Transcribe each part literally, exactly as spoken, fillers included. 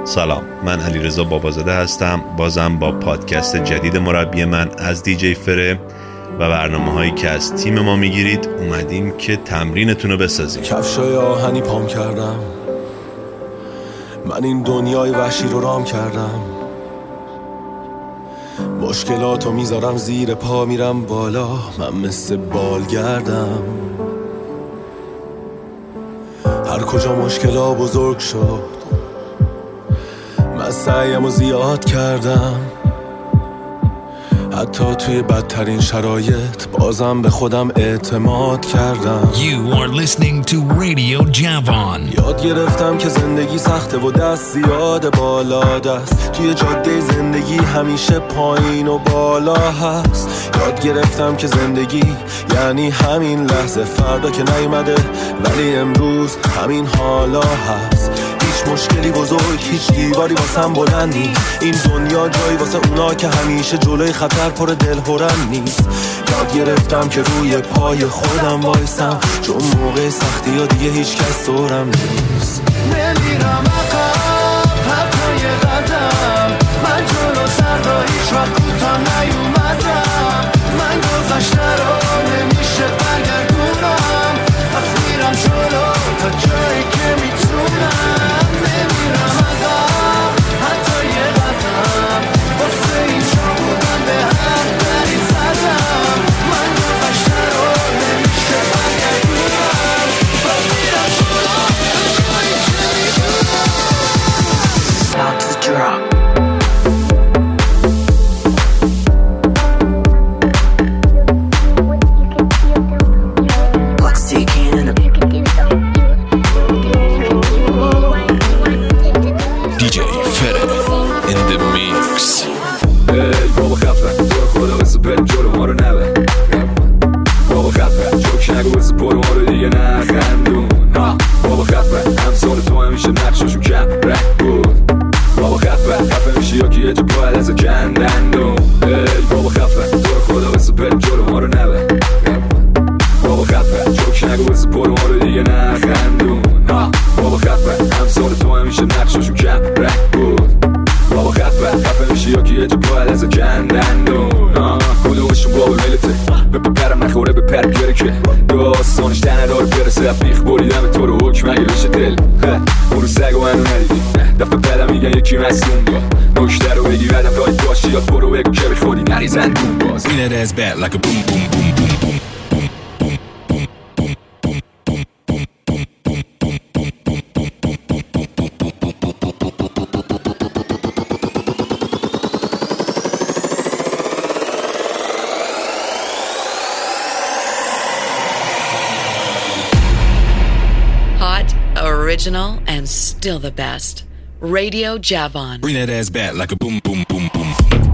سلام، من علیرضا بابازاده هستم. بازم با پادکست جدید مربی من از دیجی فره و برنامه هایی که از تیم ما میگیرید اومدیم که تمرینتون رو بسازیم. کفشای آهنی پام کردم، من این دنیای وحشی رو رام کردم. مشکلاتو میذارم زیر پا، میرم بالا، من مثل بالگردم. هر کجا مشکلا بزرگ شد، من سعیمو زیاد کردم. حتی توی بدترین شرایط بازم به خودم اعتماد کردم. You are listening to Radio Javan. یاد گرفتم که زندگی سخته و دست زیاد بالا دست. توی جاده زندگی همیشه پایین و بالا هست. یاد گرفتم که زندگی یعنی همین لحظه، فردا که نیومده ولی امروز همین حالا هست. هیچ مشکلی بزرگ، هیچ دیواری واسم بلند نیست. این دنیا جایی واسه اونا که همیشه جلوی خطر پر دلهرن نیست. یاد گرفتم که روی پای خودم وایسم، چون موقع سختی ها دیگه هیچ کس دورم نیست. نمیرم عقب حتی یه قدم، من جلو سر را هیچ وقت کوتاه نیومدم. من گذشته رو نمیشه برگردونم، پس میرم جلو تا جایی که میتونم. نمیرم عقب حتی یه قدم، واسه این جا بودم به هر دری زدم. من گذشته رو نمیشه برگردونم، پس میرم جلو تا جایی که میتونم. About to drop. Bring that ass back like a boom boom boom boom boom boom boom boom boom boom boom boom boom boom boom Hot, original, and still the best. Radio Javan. Bring that ass back like a boom boom boom boom.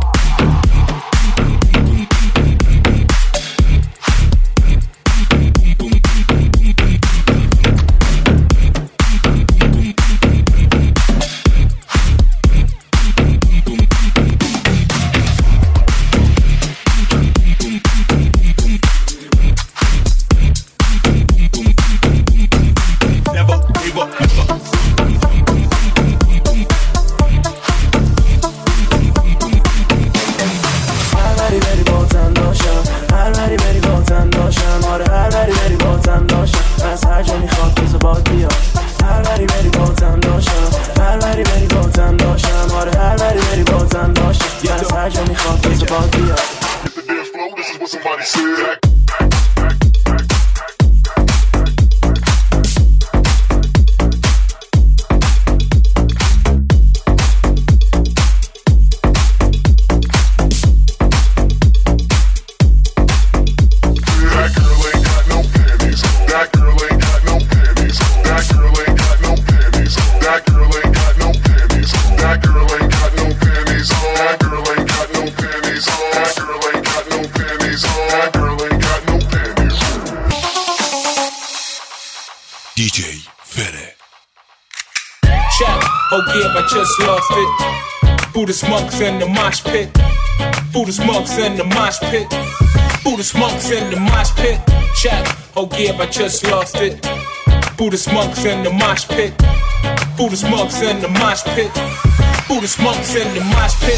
دیجی فره. Check, oh yeah, I just lost it. Buddhist monks in the mosh pit. Buddhist monks in the mosh pit. Buddhist monks in the mosh pit. Check, oh yeah, I just lost it. Buddhist monks in the mosh pit. Buddhist monks in the mosh pit. Buddhist monks in the mosh pit.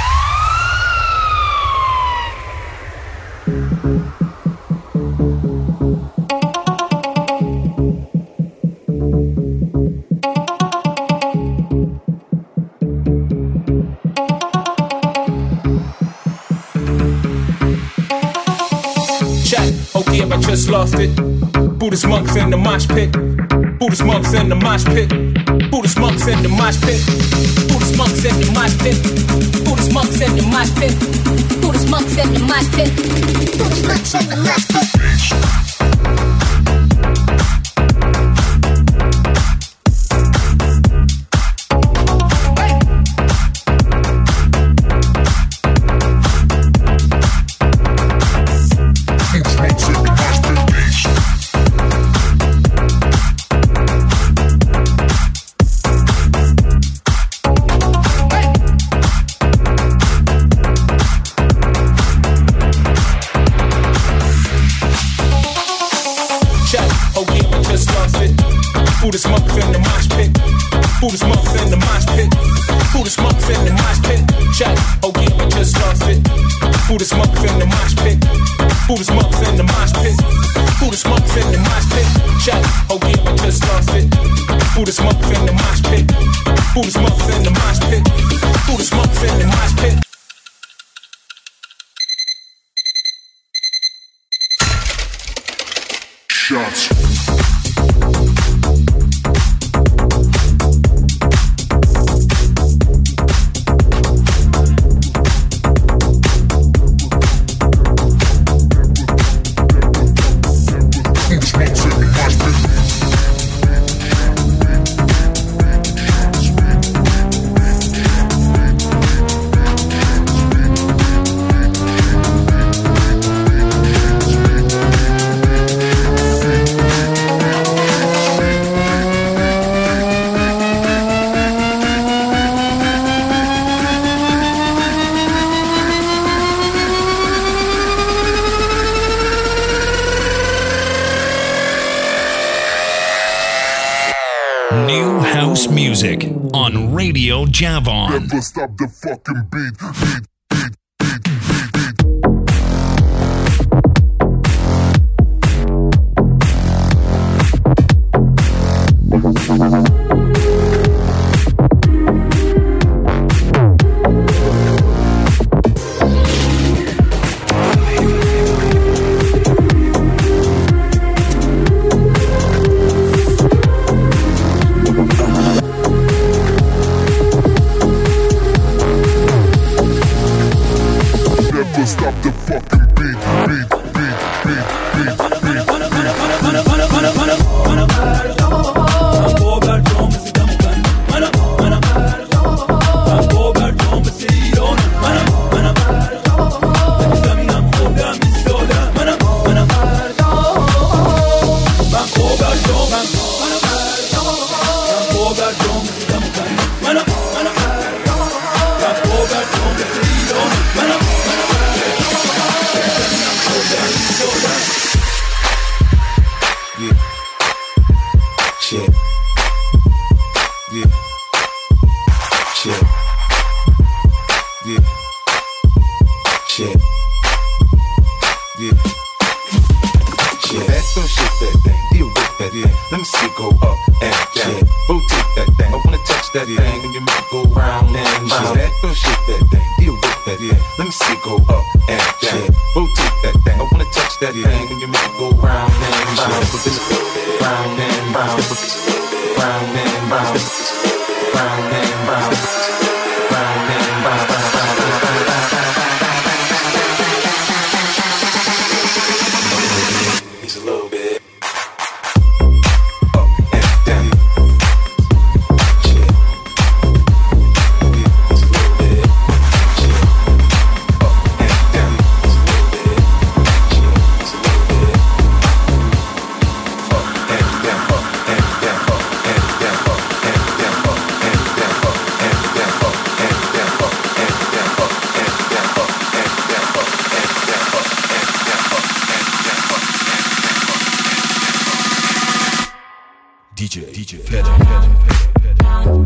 Check, okay, I just lost it. Buddhist monks in the mosh pit. Buddhist monks in the mosh pit. Buddhist monks in the mosh pit. Buddhist monks in the mosh pit. Buddhist monks in the mosh pit. Buddhist monks in the mosh pit. Buddhist monks in the mosh pit. Buddhist monks in the mosh pit. Buddhist monks in the mosh pit. Buddhist monks in the mosh pit. Check, oh yeah, I just lost it. Buddhist monks in the mosh pit. Buddhist monks in the mosh pit. Buddhist monks in the mosh pit. Check, oh yeah, I just lost it. Buddhist monks in the mosh pit. Buddhist monks in the mosh pit. Buddhist monks in the mosh pit. Shots. New house music on Radio Javon. Never stop the fucking beat, beat. Stop the fucking beat, beat, beat, beat, beat, beat, D J, D J, Fede, Fede,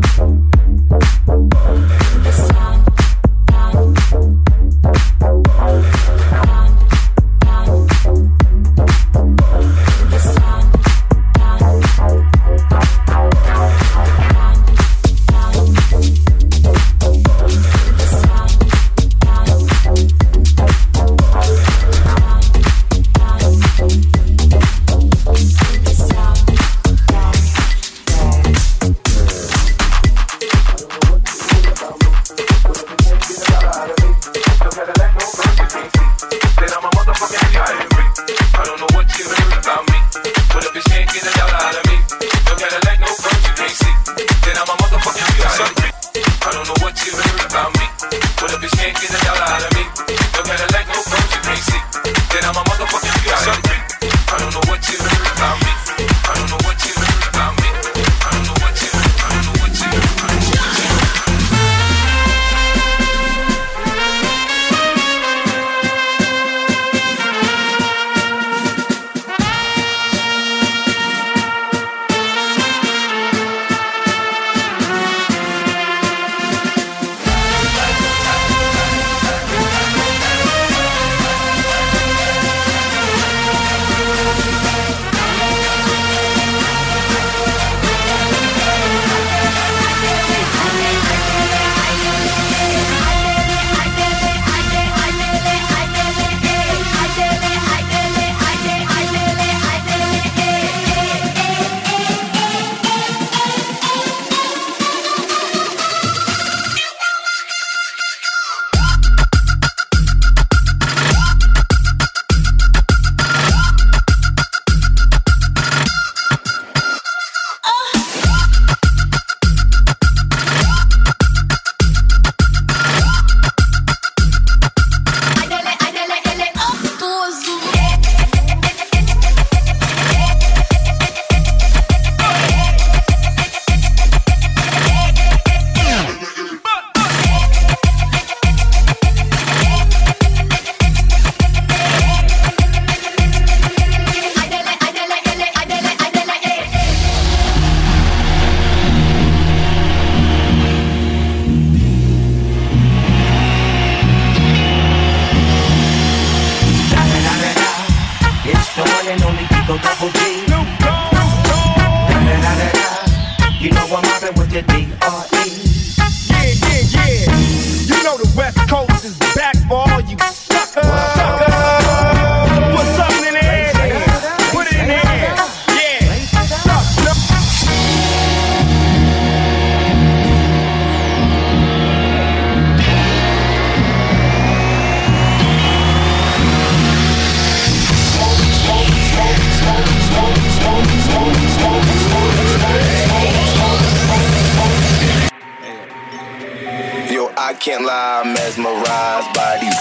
Can't lie, I'm mesmerized by these.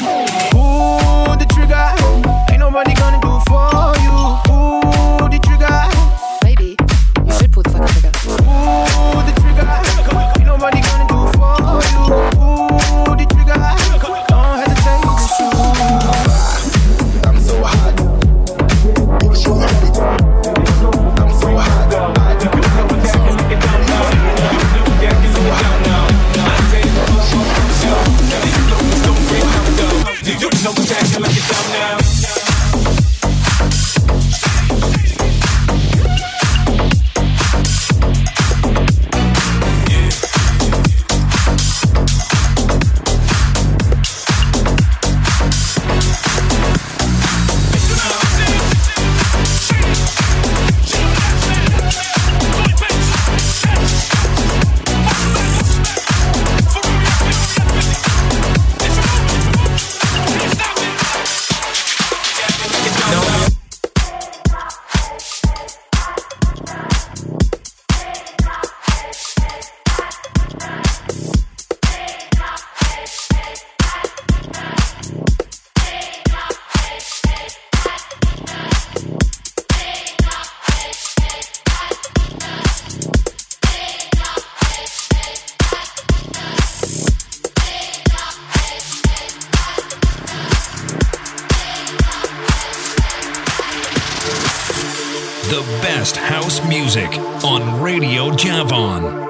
Pull the trigger, ain't nobody gonna do for you. Pull the trigger. Maybe you should pull the fucking trigger. Pull the trigger, ain't nobody gonna do for you. Pull the trigger, don't hesitate to shoot. I'm so hot. I'm so hot. I'm so hot. Don't best house music on Radio Javon.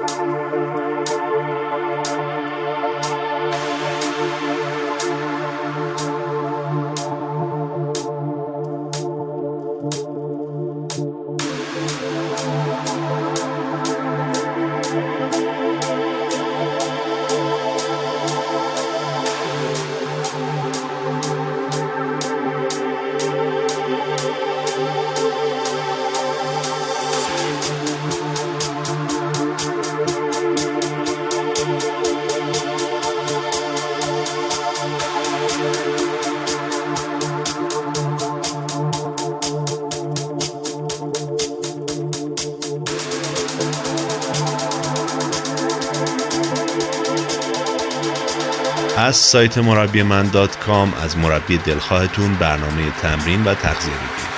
از سایت مربی من دات کام از مربی دلخواهتون برنامه تمرین و تغذیه بگیرید.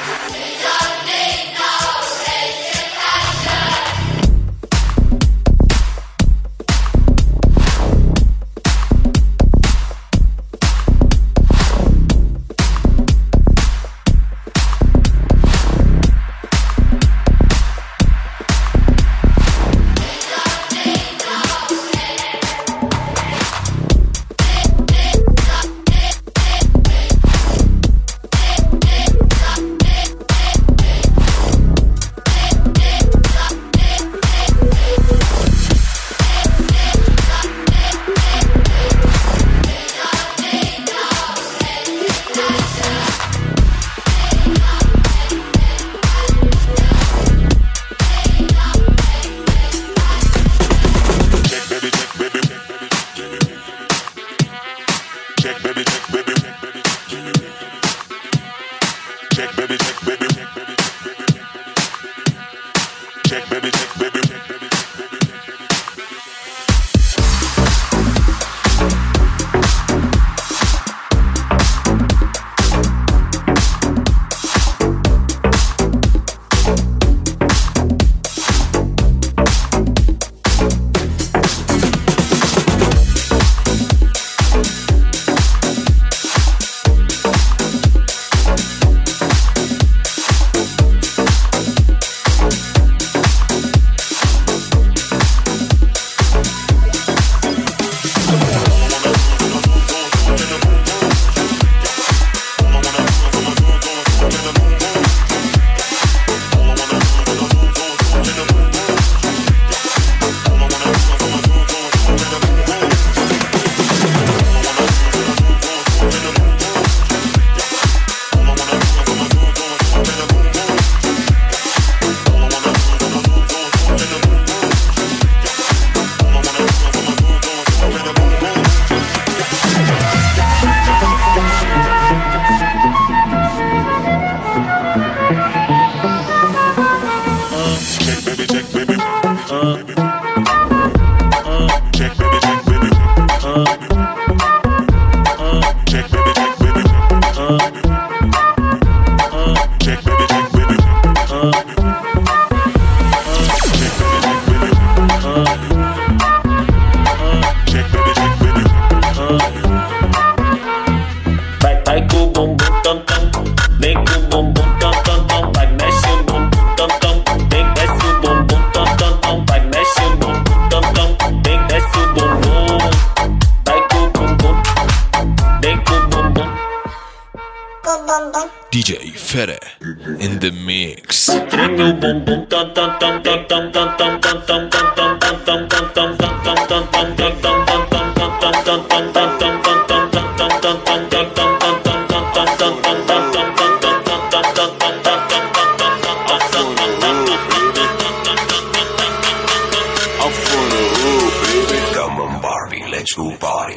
D J Fere in the mix. Come on, Barbie, let's go party.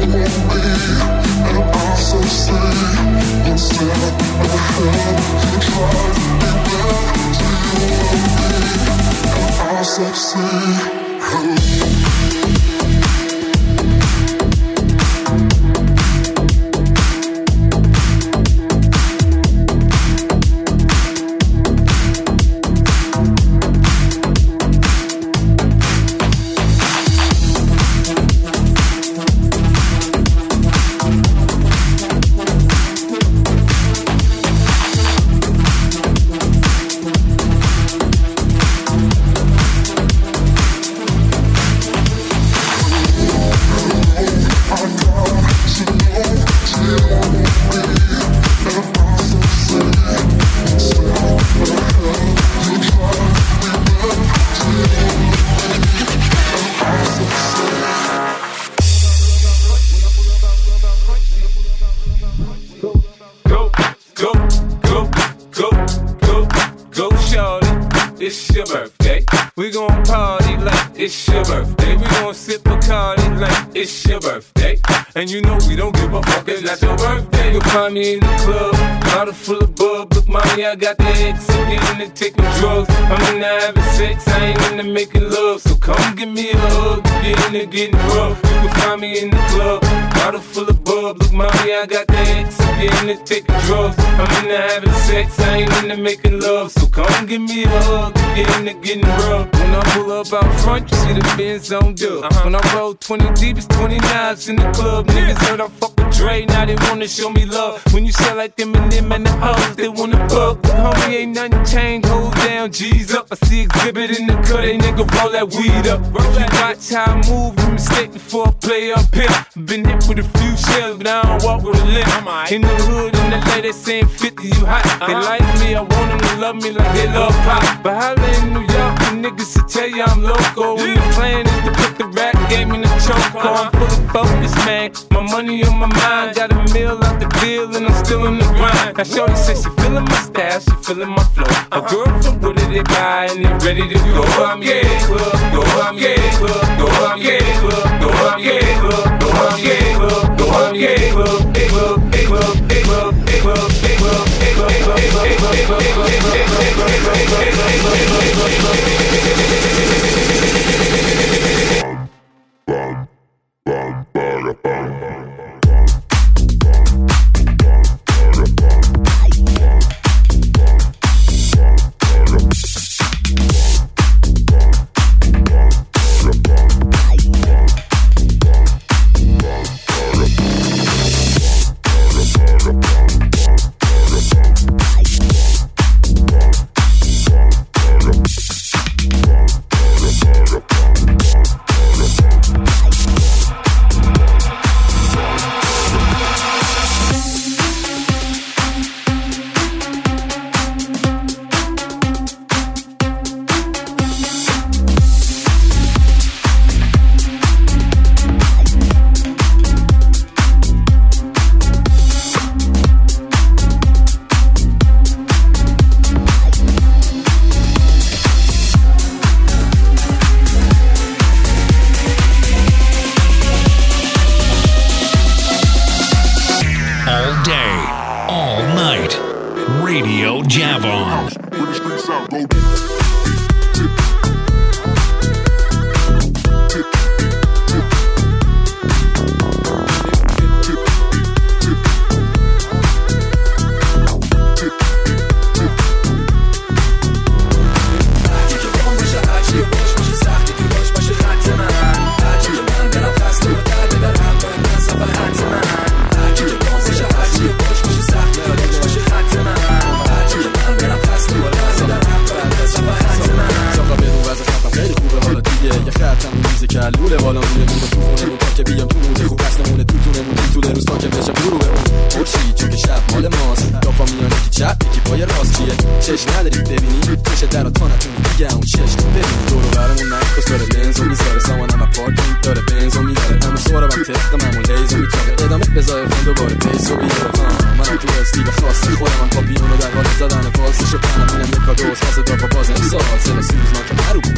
It's your birthday. We gon' party like it's your birthday. We gon' sip Bacardi like it's your birthday. And you know we don't give a fuck, it's not your birthday. You'll find me in the club, bottle full of bub. Look, mommy, I got the X, I'm getting to taking drugs. I'm into having sex, I ain't into making love. So come give me a hug, get into getting rough. You can find me in the club, bottle full of bub. Look, mommy, I got the X, I'm getting to taking drugs. I'm into having sex, I ain't into making love. So come give me a hug, get into getting rough. When I pull up out front, you see the Benz on dub. Uh-huh. When I roll twenty deep, it's twenty-nines in the club. Niggas heard I fuck with Dre, now they wanna show me love. When you sell like them and them and the hoes, they wanna fuck. Homie, ain't nothing changed, hold down, G's up. I see exhibit in the cut, they nigga roll that weed up. You watch how I move, you mistake before I play up here. Been hit with a few shells, but I don't walk with a limp. In the hood, in the lady, they saying fifty, you hot. They like me, I want them to love me like they love pop. But holla in New York, the niggas to tell you I'm loco. When the plan is to put the rap game in the choke. I'm full of focus, man. My money on my mind, got a meal out the deal, and I'm still in the grind. Now shorty says she feeling my style, she feeling my flow. A girl from Wooded, they buy, and they ready to go. I'm getting club, go I'm getting club, go I'm getting club, go I'm getting club, go I'm getting club, go I'm getting club, big club, big club, big club, big club, big club, big club, big club, big club, big club, big club, big club, big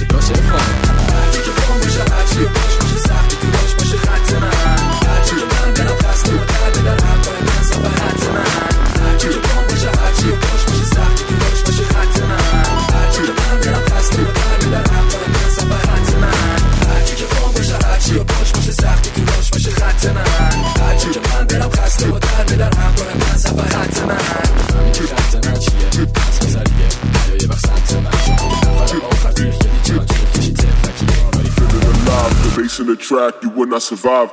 باشه خط من هرچی که بام باشه هرچی باش باشه خط من هرچی که من track, you would not survive.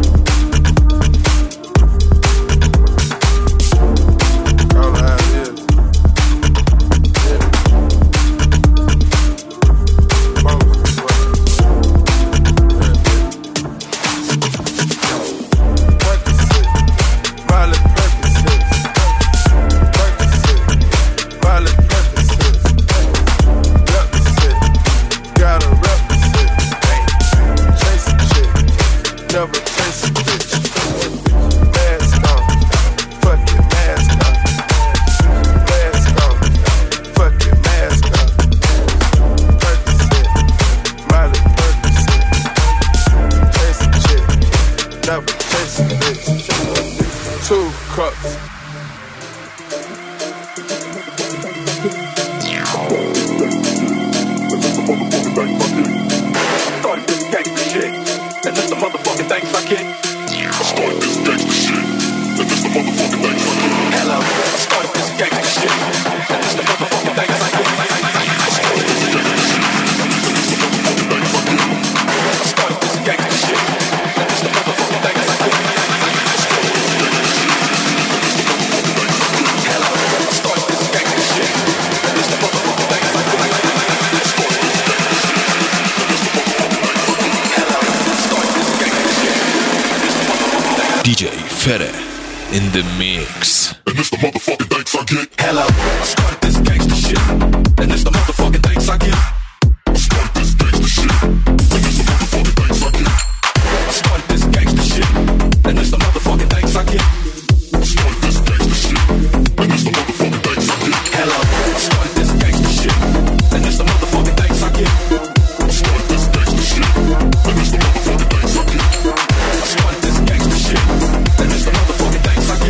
D J Fere in the mix. And it's the motherfucking thanks I get. Hello, I started this gangsta shit, and it's the motherfucking thanks I get. I started this gangsta shit, and it's the motherfucking thanks I get. I started this gangsta shit, and it's the motherfucking thanks I get. I started this gangsta shit, and it's the motherfucking thanks I get. Hello, I started this gangsta shit, and it's the motherfucking thanks I get. I started this gangsta shit, and it's the motherfucking thanks I get. I started this gangsta shit, and it's the motherfucking thanks I get.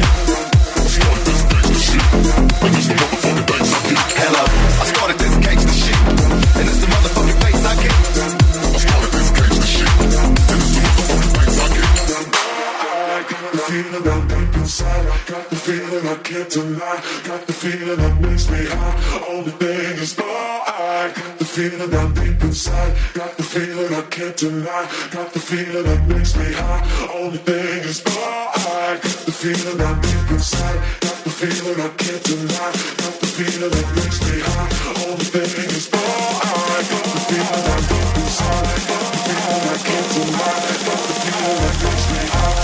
I started this gangsta shit, and it's the motherfucking thanks I get. Hello, I started this gangsta shit, and it's the motherfucking thanks I get. I started this gangsta shit, and it's the motherfucking thanks I get. I got the feeling down deep inside. I got the feeling I can't deny. Got the feeling that makes me high. Only thing is, oh, I got the feeling down deep inside. Got the feeling I can't deny. Got the feeling that makes me high. Only thing is, oh, I got the feeling down deep inside. Got the feeling I can't deny. Got the feeling that makes me high. Only thing is, oh, I got the feeling down deep inside. Got the feeling I can't deny. Got the feeling that makes me high.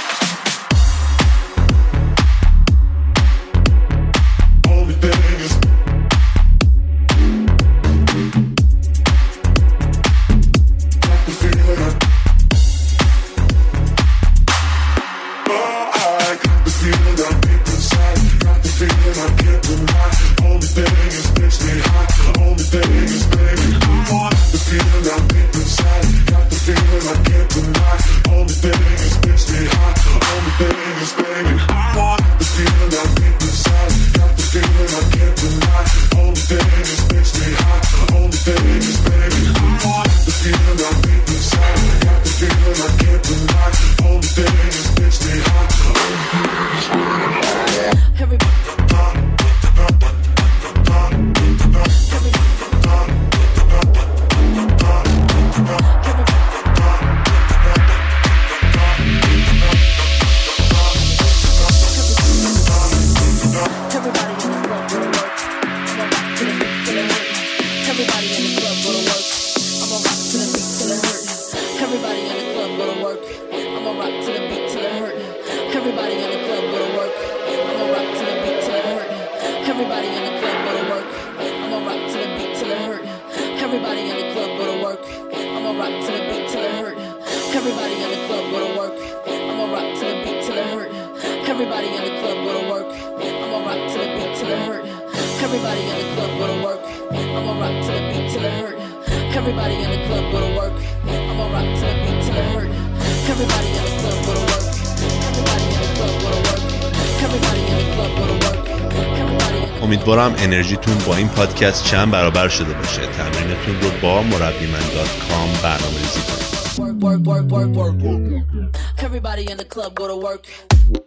امیدوارم انرژیتون با این پادکست چند برابر شده باشه. تمرینتون رو با مربی من دات کام برنامه‌ریزی کنید. Everybody in the club go to work.